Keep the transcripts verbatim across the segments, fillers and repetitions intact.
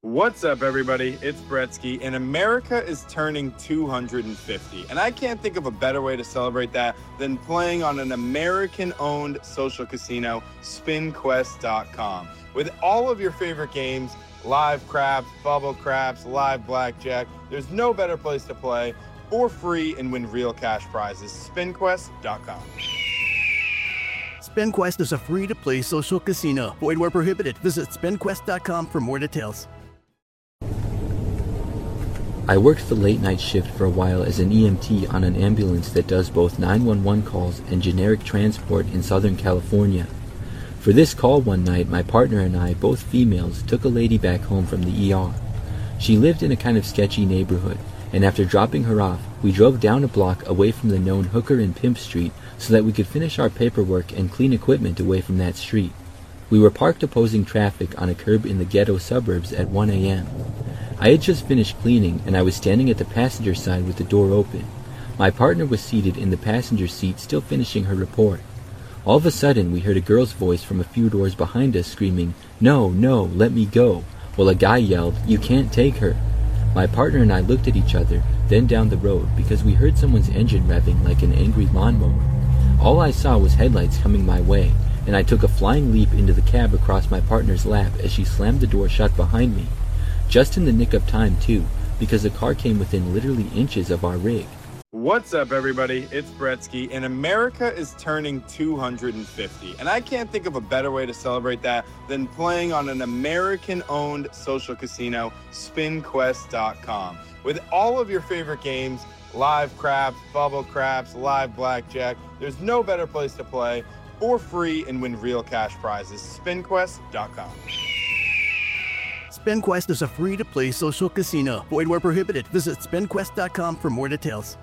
What's up, everybody? It's Bretsky, and America is turning two hundred fifty. And I can't think of a better way to celebrate that than playing on an American-owned social casino, spin quest dot com. With all of your favorite games, live craps, bubble craps, live blackjack, there's no better place to play for free and win real cash prizes. spin quest dot com. SpinQuest is a free-to-play social casino. Void where prohibited. Visit spin quest dot com for more details. I worked the late night shift for a while as an E M T on an ambulance that does both nine one one calls and generic transport in Southern California. For this call one night, my partner and I, both females, took a lady back home from the E R. She lived in a kind of sketchy neighborhood, and after dropping her off, we drove down a block away from the known Hooker and Pimp Street so that we could finish our paperwork and clean equipment away from that street. We were parked opposing traffic on a curb in the ghetto suburbs at one a m I had just finished cleaning, and I was standing at the passenger side with the door open. My partner was seated in the passenger seat, still finishing her report. All of a sudden, we heard a girl's voice from a few doors behind us screaming, "No, no, let me go," while a guy yelled, "You can't take her." My partner and I looked at each other, then down the road, because we heard someone's engine revving like an angry lawnmower. All I saw was headlights coming my way, and I took a flying leap into the cab across my partner's lap as she slammed the door shut behind me. Just in the nick of time, too, because the car came within literally inches of our rig. What's up, everybody? It's Bretsky, and America is turning two hundred fifty. And I can't think of a better way to celebrate that than playing on an American-owned social casino, spin quest dot com. With all of your favorite games, live craps, bubble craps, live blackjack, there's no better place to play for free and win real cash prizes. spin quest dot com. SpinQuest is a free-to-play social casino. Void where prohibited. Visit spin quest dot com for more details.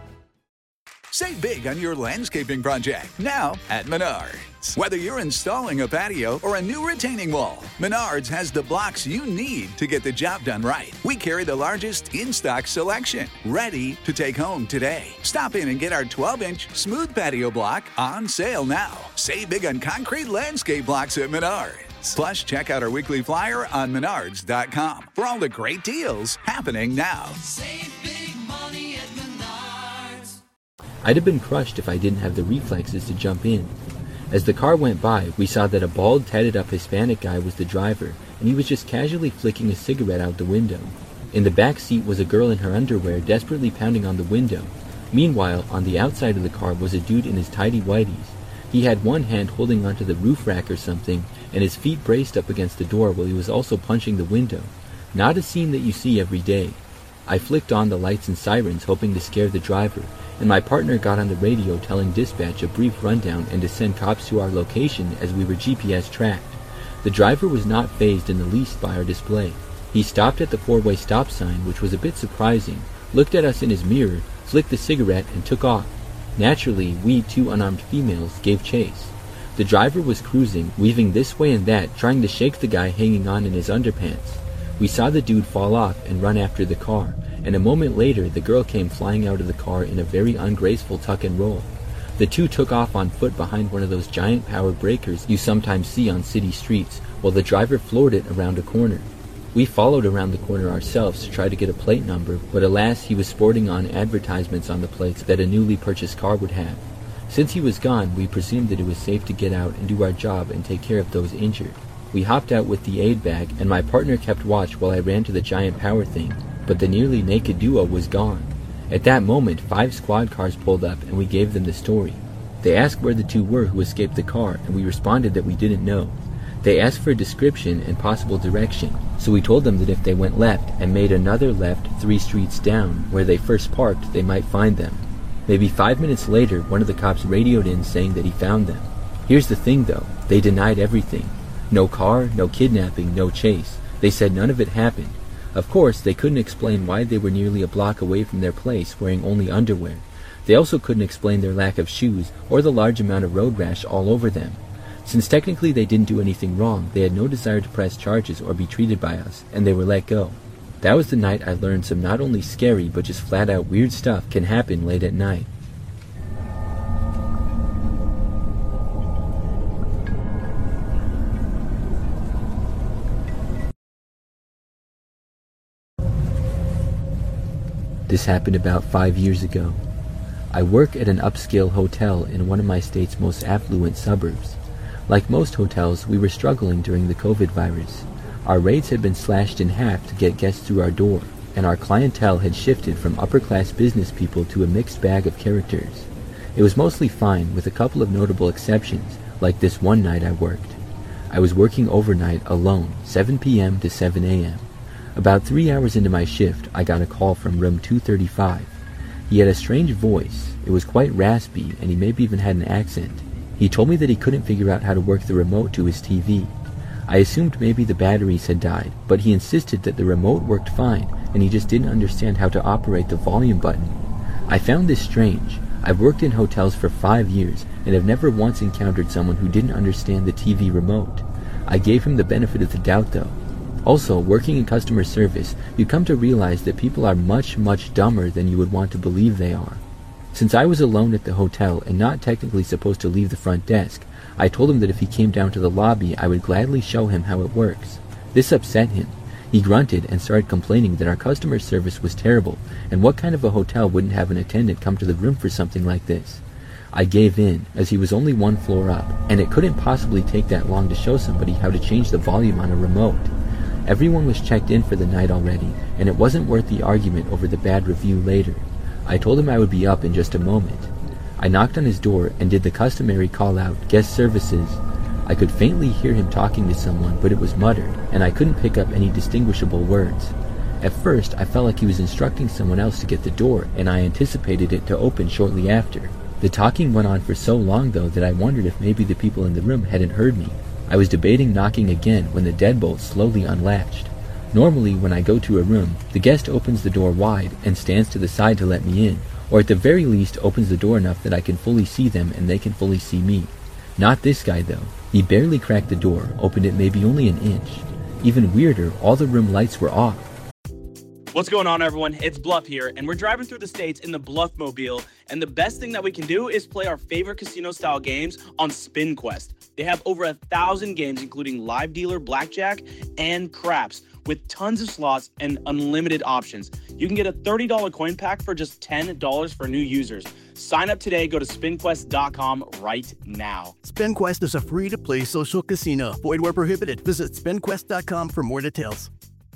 Save big on your landscaping project now at Menards. Whether you're installing a patio or a new retaining wall, Menards has the blocks you need to get the job done right. We carry the largest in-stock selection, ready to take home today. Stop in and get our twelve inch smooth patio block on sale now. Save big on concrete landscape blocks at Menards. Plus, check out our weekly flyer on menards dot com for all the great deals happening now. Save big money at Menards. I'd have been crushed if I didn't have the reflexes to jump in. As the car went by, we saw that a bald, tatted-up Hispanic guy was the driver, and he was just casually flicking a cigarette out the window. In the back seat was a girl in her underwear desperately pounding on the window. Meanwhile, on the outside of the car was a dude in his tidy whities. He had one hand holding onto the roof rack or something, and his feet braced up against the door while he was also punching the window. Not a scene that you see every day. I flicked on the lights and sirens, hoping to scare the driver, and my partner got on the radio telling dispatch a brief rundown and to send cops to our location as we were G P S tracked. The driver was not fazed in the least by our display. He stopped at the four-way stop sign, which was a bit surprising, looked at us in his mirror, flicked the cigarette, and took off. Naturally, we two unarmed females gave chase. The driver was cruising, weaving this way and that, trying to shake the guy hanging on in his underpants. We saw the dude fall off and run after the car, and a moment later the girl came flying out of the car in a very ungraceful tuck and roll. The two took off on foot behind one of those giant power breakers you sometimes see on city streets, while the driver floored it around a corner. We followed around the corner ourselves to try to get a plate number, but alas, he was sporting on advertisements on the plates that a newly purchased car would have. Since he was gone, we presumed that it was safe to get out and do our job and take care of those injured. We hopped out with the aid bag, and my partner kept watch while I ran to the giant power thing, but the nearly naked duo was gone. At that moment, five squad cars pulled up, and we gave them the story. They asked where the two were who escaped the car, and we responded that we didn't know. They asked for a description and possible direction, so we told them that if they went left and made another left three streets down where they first parked, they might find them. Maybe five minutes later, one of the cops radioed in saying that he found them. Here's the thing though, they denied everything. No car, no kidnapping, no chase. They said none of it happened. Of course, they couldn't explain why they were nearly a block away from their place wearing only underwear. They also couldn't explain their lack of shoes or the large amount of road rash all over them. Since technically they didn't do anything wrong, they had no desire to press charges or be treated by us, and they were let go. That was the night I learned some not only scary but just flat out weird stuff can happen late at night. This happened about five years ago. I work at an upscale hotel in one of my state's most affluent suburbs. Like most hotels, we were struggling during the COVID virus. Our rates had been slashed in half to get guests through our door, and our clientele had shifted from upper-class business people to a mixed bag of characters. It was mostly fine, with a couple of notable exceptions, like this one night I worked. I was working overnight alone, seven p m to seven a m About three hours into my shift, I got a call from room two thirty-five. He had a strange voice. It was quite raspy, and he maybe even had an accent. He told me that he couldn't figure out how to work the remote to his T V. I assumed maybe the batteries had died, but he insisted that the remote worked fine, and he just didn't understand how to operate the volume button. I found this strange. I've worked in hotels for five years, and have never once encountered someone who didn't understand the T V remote. I gave him the benefit of the doubt, though. Also, working in customer service, you come to realize that people are much, much dumber than you would want to believe they are. Since I was alone at the hotel and not technically supposed to leave the front desk, I told him that if he came down to the lobby, I would gladly show him how it works. This upset him. He grunted and started complaining that our customer service was terrible, and what kind of a hotel wouldn't have an attendant come to the room for something like this? I gave in, as he was only one floor up, and it couldn't possibly take that long to show somebody how to change the volume on a remote. Everyone was checked in for the night already, and it wasn't worth the argument over the bad review later. I told him I would be up in just a moment. I knocked on his door and did the customary call out, "Guest services." I could faintly hear him talking to someone, but it was muttered, and I couldn't pick up any distinguishable words. At first, I felt like he was instructing someone else to get the door, and I anticipated it to open shortly after. The talking went on for so long, though, that I wondered if maybe the people in the room hadn't heard me. I was debating knocking again when the deadbolt slowly unlatched. Normally, when I go to a room, the guest opens the door wide and stands to the side to let me in, or at the very least opens the door enough that I can fully see them and they can fully see me. Not this guy, though. He barely cracked the door, opened it maybe only an inch. Even weirder, all the room lights were off. What's going on, everyone? It's Bluff here, and we're driving through the states in the Bluffmobile, and the best thing that we can do is play our favorite casino-style games on SpinQuest. They have over a thousand games, including live dealer blackjack and craps, with tons of slots and unlimited options. You can get a thirty dollars coin pack for just ten dollars for new users. Sign up today. Go to spin quest dot com right now. SpinQuest is a free-to-play social casino. Void where prohibited. Visit spin quest dot com for more details.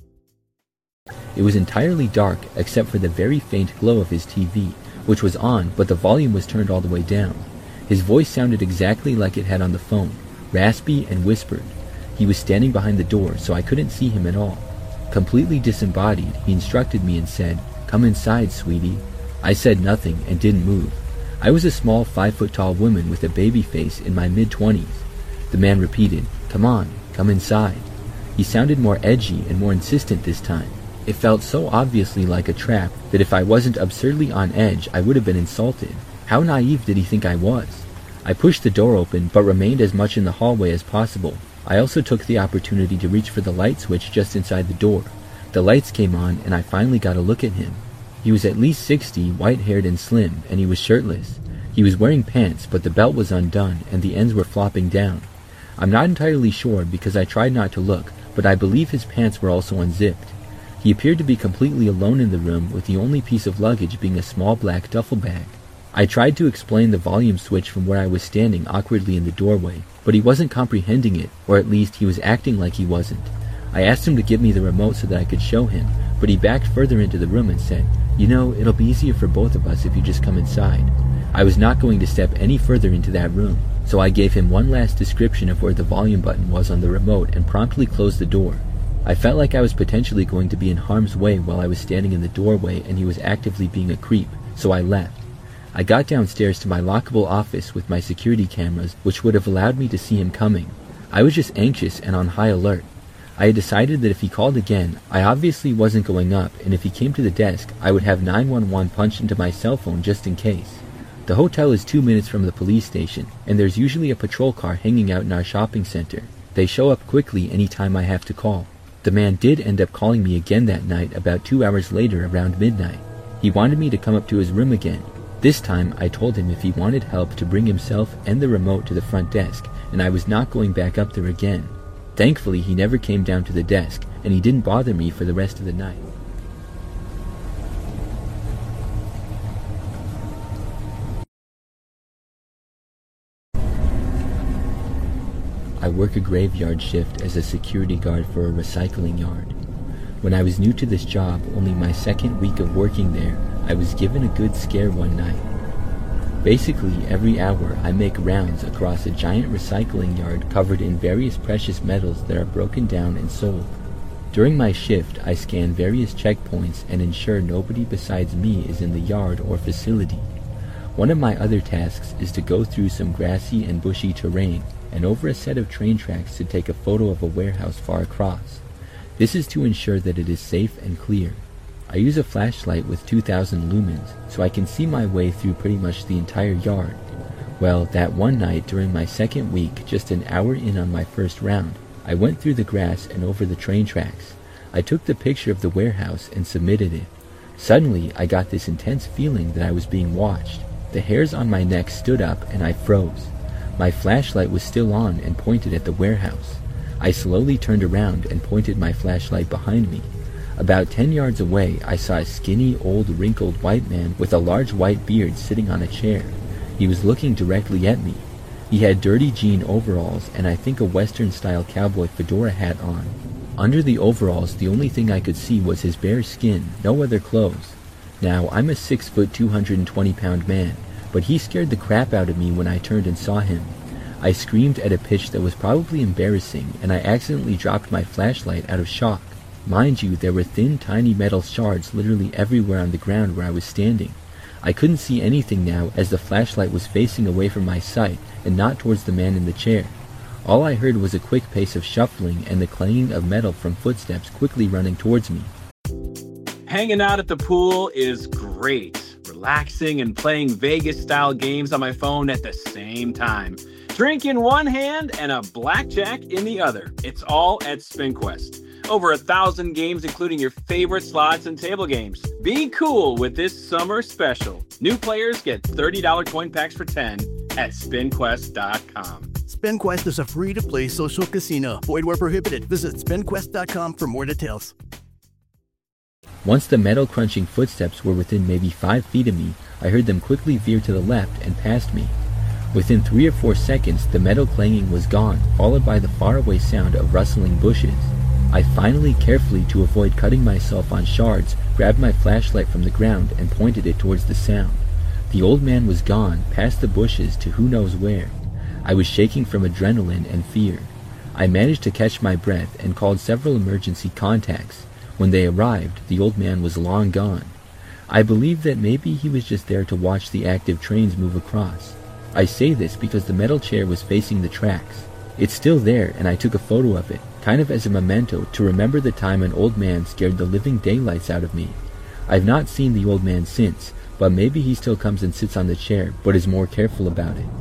It was entirely dark except for the very faint glow of his T V, which was on, but the volume was turned all the way down. His voice sounded exactly like it had on the phone, raspy and whispered. He was standing behind the door, so I couldn't see him at all. Completely disembodied, he instructed me and said, "Come inside, sweetie." I said nothing and didn't move. I was a small five-foot-tall woman with a baby face in my mid-twenties. The man repeated, "Come on, come inside." He sounded more edgy and more insistent this time. It felt so obviously like a trap that if I wasn't absurdly on edge, I would have been insulted. How naive did he think I was? I pushed the door open, but remained as much in the hallway as possible. I also took the opportunity to reach for the light switch just inside the door. The lights came on, and I finally got a look at him. He was at least sixty, white-haired and slim, and he was shirtless. He was wearing pants, but the belt was undone, and the ends were flopping down. I'm not entirely sure because I tried not to look, but I believe his pants were also unzipped. He appeared to be completely alone in the room, with the only piece of luggage being a small black duffel bag. I tried to explain the volume switch from where I was standing awkwardly in the doorway, but he wasn't comprehending it, or at least he was acting like he wasn't. I asked him to give me the remote so that I could show him, but he backed further into the room and said, "You know, it'll be easier for both of us if you just come inside." I was not going to step any further into that room, so I gave him one last description of where the volume button was on the remote and promptly closed the door. I felt like I was potentially going to be in harm's way while I was standing in the doorway and he was actively being a creep, so I left. I got downstairs to my lockable office with my security cameras, which would have allowed me to see him coming. I was just anxious and on high alert. I had decided that if he called again, I obviously wasn't going up, and if he came to the desk, I would have nine one one punched into my cell phone just in case. The hotel is two minutes from the police station, and there's usually a patrol car hanging out in our shopping center. They show up quickly any time I have to call. The man did end up calling me again that night about two hours later around midnight. He wanted me to come up to his room again. This time, I told him if he wanted help to bring himself and the remote to the front desk, and I was not going back up there again. Thankfully, he never came down to the desk, and he didn't bother me for the rest of the night. I work a graveyard shift as a security guard for a recycling yard. When I was new to this job, only my second week of working there, I was given a good scare one night. Basically, every hour I make rounds across a giant recycling yard covered in various precious metals that are broken down and sold. During my shift, I scan various checkpoints and ensure nobody besides me is in the yard or facility. One of my other tasks is to go through some grassy and bushy terrain and over a set of train tracks to take a photo of a warehouse far across. This is to ensure that it is safe and clear. I use a flashlight with two thousand lumens, so I can see my way through pretty much the entire yard. Well, that one night during my second week, just an hour in on my first round, I went through the grass and over the train tracks. I took the picture of the warehouse and submitted it. Suddenly, I got this intense feeling that I was being watched. The hairs on my neck stood up and I froze. My flashlight was still on and pointed at the warehouse. I slowly turned around and pointed my flashlight behind me. About ten yards away, I saw a skinny, old, wrinkled white man with a large white beard sitting on a chair. He was looking directly at me. He had dirty jean overalls and I think a Western-style cowboy fedora hat on. Under the overalls, the only thing I could see was his bare skin, no other clothes. Now, I'm a six foot, two hundred twenty pound man, but he scared the crap out of me when I turned and saw him. I screamed at a pitch that was probably embarrassing, and I accidentally dropped my flashlight out of shock. Mind you, there were thin, tiny metal shards literally everywhere on the ground where I was standing. I couldn't see anything now as the flashlight was facing away from my sight and not towards the man in the chair. All I heard was a quick pace of shuffling and the clanging of metal from footsteps quickly running towards me. Hanging out at the pool is great. Relaxing and playing Vegas-style games on my phone at the same time. Drink in one hand and a blackjack in the other. It's all at SpinQuest. Over a thousand games, including your favorite slots and table games. Be cool with this summer special. New players get thirty dollars coin packs for ten at spin quest dot com. SpinQuest is a free-to-play social casino. Void where prohibited. Visit spin quest dot com for more details. Once the metal-crunching footsteps were within maybe five feet of me, I heard them quickly veer to the left and past me. Within three or four seconds, the metal clanging was gone, followed by the faraway sound of rustling bushes. I finally, carefully to avoid cutting myself on shards, grabbed my flashlight from the ground and pointed it towards the sound. The old man was gone, past the bushes to who knows where. I was shaking from adrenaline and fear. I managed to catch my breath and called several emergency contacts. When they arrived, the old man was long gone. I believe that maybe he was just there to watch the active trains move across. I say this because the metal chair was facing the tracks. It's still there, and I took a photo of it, kind of as a memento to remember the time an old man scared the living daylights out of me. I've not seen the old man since, but maybe he still comes and sits on the chair, but is more careful about it.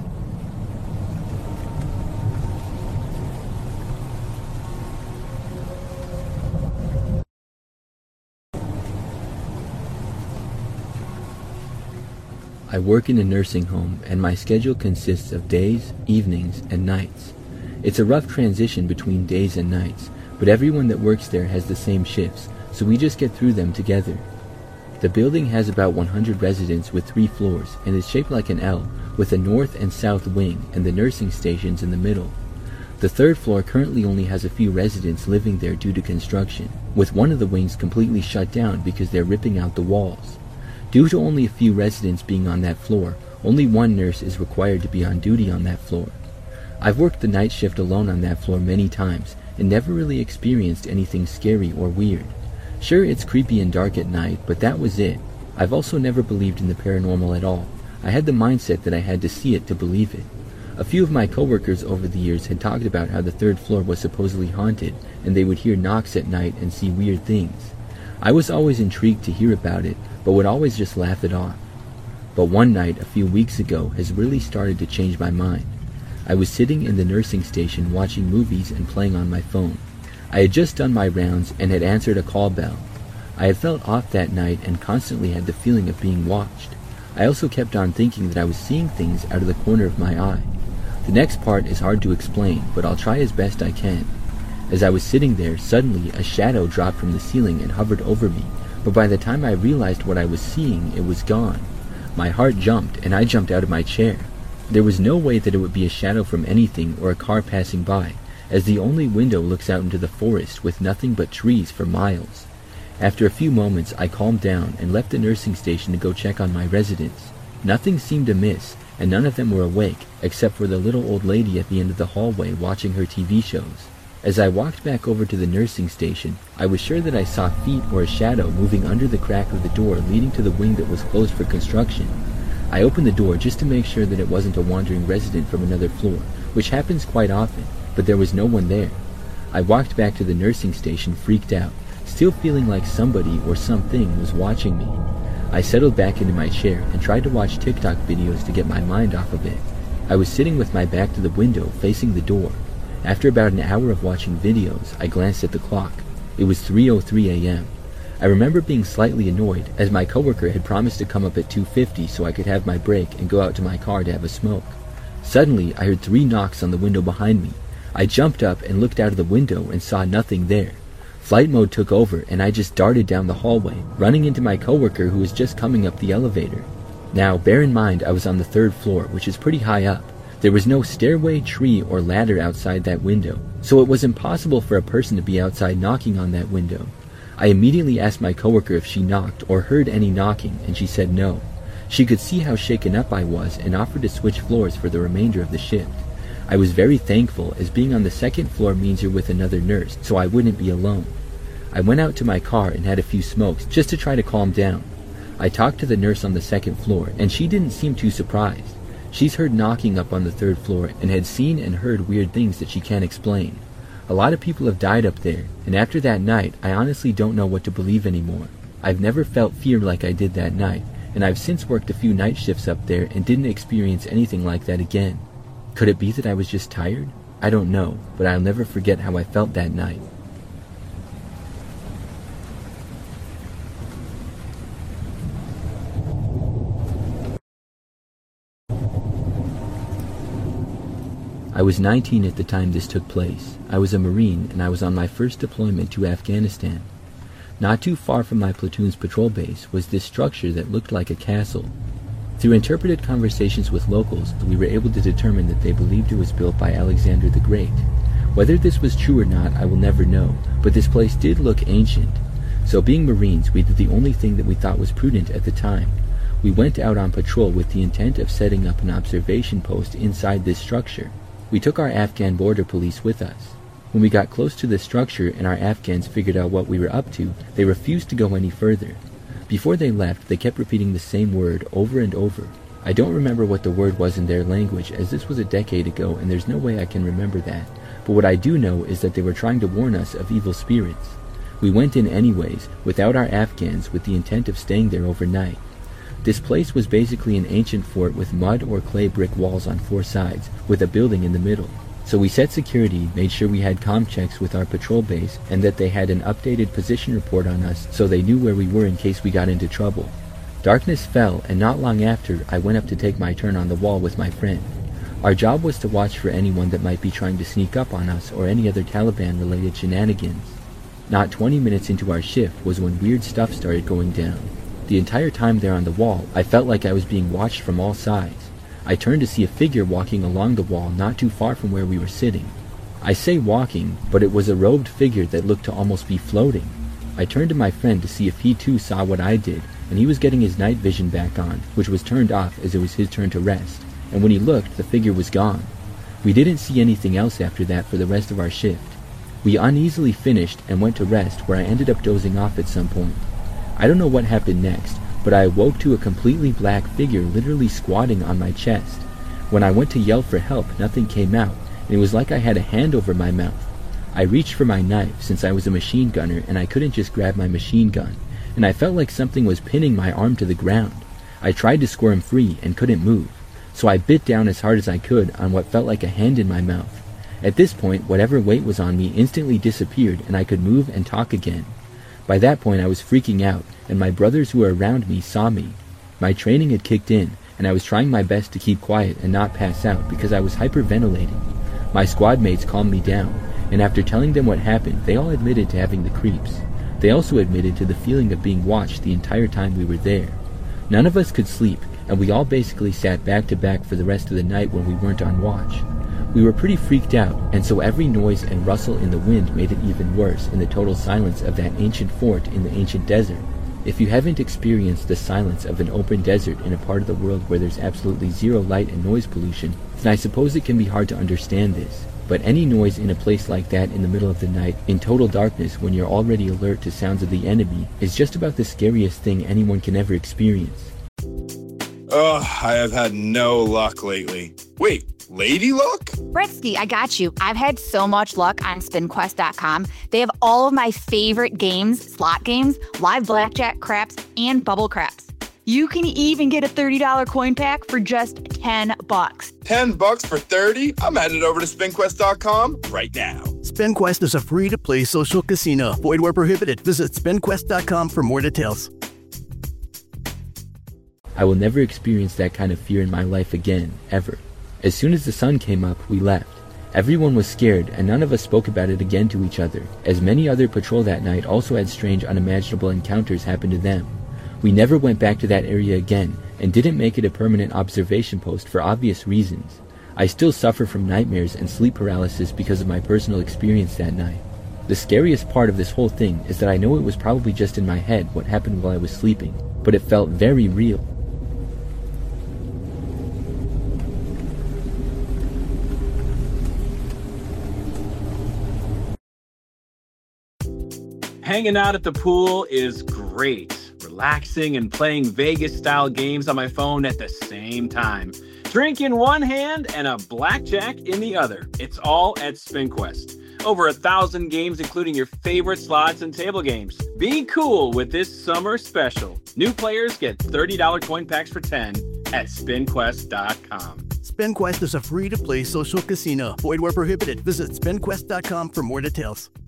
I work in a nursing home, and my schedule consists of days, evenings, and nights. It's a rough transition between days and nights, but everyone that works there has the same shifts, so we just get through them together. The building has about one hundred residents with three floors, and is shaped like an L, with a north and south wing, and the nursing stations in the middle. The third floor currently only has a few residents living there due to construction, with one of the wings completely shut down because they're ripping out the walls. Due to only a few residents being on that floor, only one nurse is required to be on duty on that floor. I've worked the night shift alone on that floor many times, and never really experienced anything scary or weird. Sure, it's creepy and dark at night, but that was it. I've also never believed in the paranormal at all. I had the mindset that I had to see it to believe it. A few of my coworkers over the years had talked about how the third floor was supposedly haunted, and they would hear knocks at night and see weird things. I was always intrigued to hear about it, but would always just laugh it off. But one night, a few weeks ago, has really started to change my mind. I was sitting in the nursing station watching movies and playing on my phone. I had just done my rounds and had answered a call bell. I had felt off that night and constantly had the feeling of being watched. I also kept on thinking that I was seeing things out of the corner of my eye. The next part is hard to explain, but I'll try as best I can. As I was sitting there, suddenly a shadow dropped from the ceiling and hovered over me, but by the time I realized what I was seeing, it was gone. My heart jumped, and I jumped out of my chair. There was no way that it would be a shadow from anything or a car passing by, as the only window looks out into the forest with nothing but trees for miles. After a few moments, I calmed down and left the nursing station to go check on my residents. Nothing seemed amiss, and none of them were awake, except for the little old lady at the end of the hallway watching her T V shows. As I walked back over to the nursing station, I was sure that I saw feet or a shadow moving under the crack of the door leading to the wing that was closed for construction. I opened the door just to make sure that it wasn't a wandering resident from another floor, which happens quite often, but there was no one there. I walked back to the nursing station freaked out, still feeling like somebody or something was watching me. I settled back into my chair and tried to watch TikTok videos to get my mind off of it. I was sitting with my back to the window facing the door. After about an hour of watching videos, I glanced at the clock. It was three oh three a m I remember being slightly annoyed, as my coworker had promised to come up at two fifty so I could have my break and go out to my car to have a smoke. Suddenly, I heard three knocks on the window behind me. I jumped up and looked out of the window and saw nothing there. Flight mode took over and I just darted down the hallway, running into my coworker who was just coming up the elevator. Now, bear in mind I was on the third floor, which is pretty high up. There was no stairway, tree, or ladder outside that window, so it was impossible for a person to be outside knocking on that window. I immediately asked my coworker if she knocked or heard any knocking, and she said no. She could see how shaken up I was and offered to switch floors for the remainder of the shift. I was very thankful, as being on the second floor means you're with another nurse, so I wouldn't be alone. I went out to my car and had a few smokes just to try to calm down. I talked to the nurse on the second floor, and she didn't seem too surprised. She's heard knocking up on the third floor and had seen and heard weird things that she can't explain. A lot of people have died up there, and after that night, I honestly don't know what to believe anymore. I've never felt fear like I did that night, and I've since worked a few night shifts up there and didn't experience anything like that again. Could it be that I was just tired? I don't know, but I'll never forget how I felt that night. I was nineteen at the time this took place. I was a Marine, and I was on my first deployment to Afghanistan. Not too far from my platoon's patrol base was this structure that looked like a castle. Through interpreted conversations with locals, we were able to determine that they believed it was built by Alexander the Great. Whether this was true or not, I will never know, but this place did look ancient. So being Marines, we did the only thing that we thought was prudent at the time. We went out on patrol with the intent of setting up an observation post inside this structure. We took our Afghan border police with us. When we got close to the structure and our Afghans figured out what we were up to, they refused to go any further. Before they left, they kept repeating the same word over and over. I don't remember what the word was in their language, as this was a decade ago and there's no way I can remember that. But what I do know is that they were trying to warn us of evil spirits. We went in anyways, without our Afghans, with the intent of staying there overnight. This place was basically an ancient fort with mud or clay brick walls on four sides, with a building in the middle. So we set security, made sure we had comm checks with our patrol base, and that they had an updated position report on us so they knew where we were in case we got into trouble. Darkness fell, and not long after, I went up to take my turn on the wall with my friend. Our job was to watch for anyone that might be trying to sneak up on us or any other Taliban-related shenanigans. Not twenty minutes into our shift was when weird stuff started going down. The entire time there on the wall, I felt like I was being watched from all sides. I turned to see a figure walking along the wall not too far from where we were sitting. I say walking, but it was a robed figure that looked to almost be floating. I turned to my friend to see if he too saw what I did, and he was getting his night vision back on, which was turned off as it was his turn to rest, and when he looked, the figure was gone. We didn't see anything else after that for the rest of our shift. We uneasily finished and went to rest, where I ended up dozing off at some point. I don't know what happened next, but I awoke to a completely black figure literally squatting on my chest. When I went to yell for help, nothing came out, and it was like I had a hand over my mouth. I reached for my knife since I was a machine gunner and I couldn't just grab my machine gun, and I felt like something was pinning my arm to the ground. I tried to squirm free and couldn't move, so I bit down as hard as I could on what felt like a hand in my mouth. At this point, whatever weight was on me instantly disappeared and I could move and talk again. By that point I was freaking out, and my brothers who were around me saw me. My training had kicked in, and I was trying my best to keep quiet and not pass out because I was hyperventilating. My squad mates calmed me down, and after telling them what happened, they all admitted to having the creeps. They also admitted to the feeling of being watched the entire time we were there. None of us could sleep, and we all basically sat back to back for the rest of the night when we weren't on watch. We were pretty freaked out, and so every noise and rustle in the wind made it even worse in the total silence of that ancient fort in the ancient desert. If you haven't experienced the silence of an open desert in a part of the world where there's absolutely zero light and noise pollution, then I suppose it can be hard to understand this. But any noise in a place like that in the middle of the night, in total darkness when you're already alert to sounds of the enemy, is just about the scariest thing anyone can ever experience. Ugh, I have had no luck lately. Wait, lady luck? Bretsky, I got you. I've had so much luck on spin quest dot com. They have all of my favorite games, slot games, live blackjack, craps, and bubble craps. You can even get a thirty dollars coin pack for just ten bucks. ten bucks for thirty? I'm headed over to spin quest dot com right now. SpinQuest is a free-to-play social casino. Void where prohibited. Visit spin quest dot com for more details. I will never experience that kind of fear in my life again, ever. As soon as the sun came up, we left. Everyone was scared, and none of us spoke about it again to each other, as many other patrol that night also had strange unimaginable encounters happen to them. We never went back to that area again, and didn't make it a permanent observation post for obvious reasons. I still suffer from nightmares and sleep paralysis because of my personal experience that night. The scariest part of this whole thing is that I know it was probably just in my head what happened while I was sleeping, but it felt very real. Hanging out at the pool is great. Relaxing and playing Vegas-style games on my phone at the same time. Drink in one hand and a blackjack in the other. It's all at SpinQuest. Over a thousand games, including your favorite slots and table games. Be cool with this summer special. New players get thirty dollars coin packs for ten at spin quest dot com. SpinQuest is a free-to-play social casino. Void where prohibited. Visit spin quest dot com for more details.